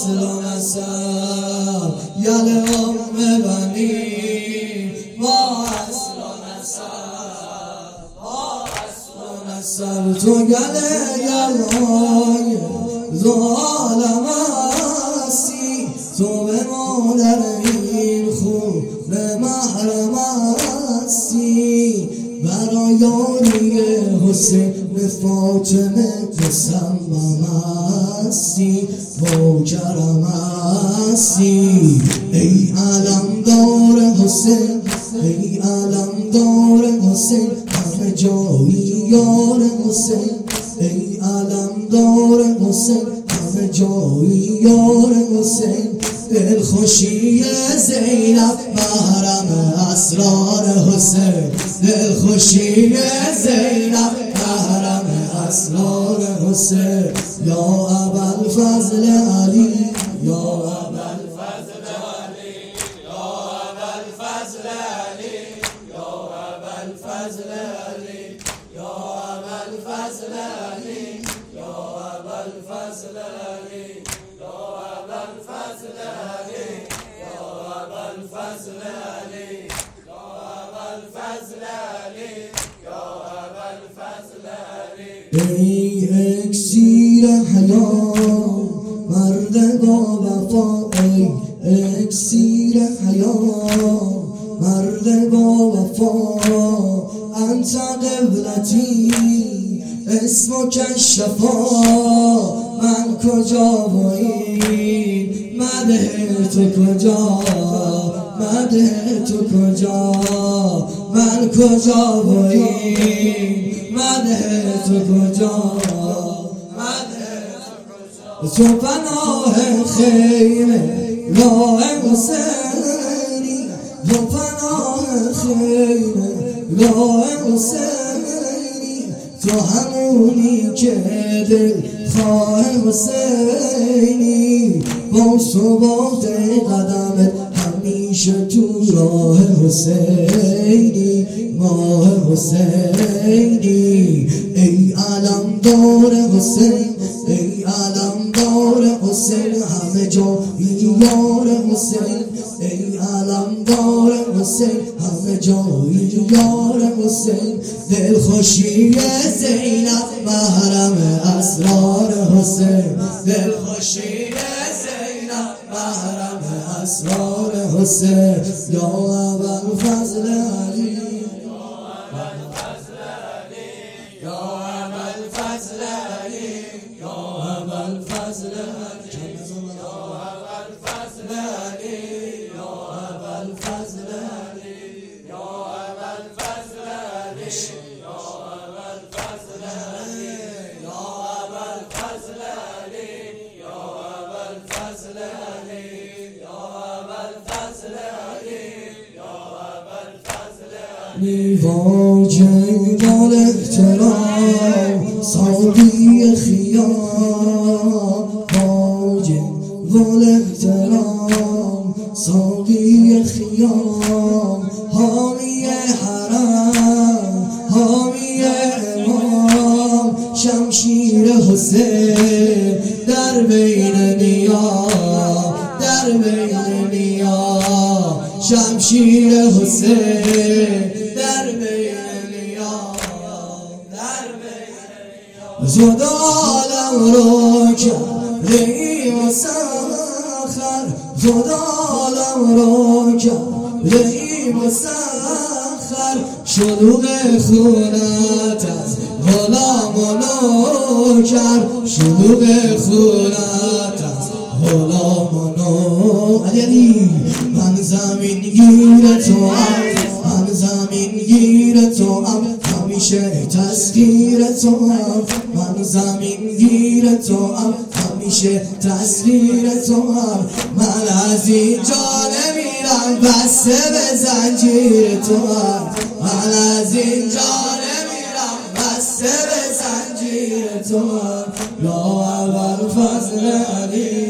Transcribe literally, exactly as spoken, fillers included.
اصل و نسب یل ام بنی با اصل و نسب با اصل و نسب تو گل یلای ظالم هستی تو به مادر این خون محرم هستی برای یاری حسین فاطمه مصمم هستی با کرم هستی ای علمدار حسین ای علمدار حسین همه جایی یار حسین ای علمدار حسین همه جایی یار حسین دلخوشی زینب محرم اسرار حسین دلخوشی زینب محرم اسرار حسین یا ابوالفضل علی یا ابوالفضل علی یا ابوالفضل علی یا ابوالفضل علی یا ابوالفضل علی یا ابوالفضل علی یا ابوالفضل علی یا ابوالفضل علی یا ابوالفضل علی یا ابوالفضل علی ای اکسیر حیات مرد با وفا ای اکسیر حیات مرد با وفا انت قبلتی اسمک الشفا من کجا و این مده تو کجا مده تو کجا من کجا و این مده تو کجا مده تو کجا تو پناه خیمه لا حسینی تو پناه خیمه لا حسینی تو همونی که دل خواه حسینی با ثبات قدمت همیشه تو راه حسینی ماه حسینی ای علمدار حسین ای علمدار حسین همه جا یار حسین ای علمدار حسین همه جایی یار حسین دلخوشی زینب محرم اسرار حسین دلخوشی زینب محرم اسرار حسین یا ابوالفضل علی یا ابوالفضل علی یا ابوالفضل علی یا ابوالفضل علی یا ابوالفضل علی یا ابوالفضل علی یا ابوالفضل علی یا ابوالفضل علی یا ابوالفضل علی یا ابوالفضل علی یا ابوالفضل علی یا ابوالفضل علی واجب الاحترام ساقی خیام واجب الاحترام ساقی خیام حامی حرم حامی امام شمشیر حسین در بین نیا در بین نیا شمشیر حسین در بین نیا در بین نیا زود عالم رو کرد ای مسخر زود عالم رو کرد ای مسخر شلوغ خونت از غلام و نوکر شلوغ خونت از غلام و نوکر علی من زمین گیر تو هم من زمین گیر تو هم همیشه تسخیر تو هم من زمین گیر تو هم همیشه تسخیر تو هم من از اینجا نمیرم بسته به زنجیر تو هم من از اینجا نمیرم بسته به زنجیر تو هم یا ابوالفضل علی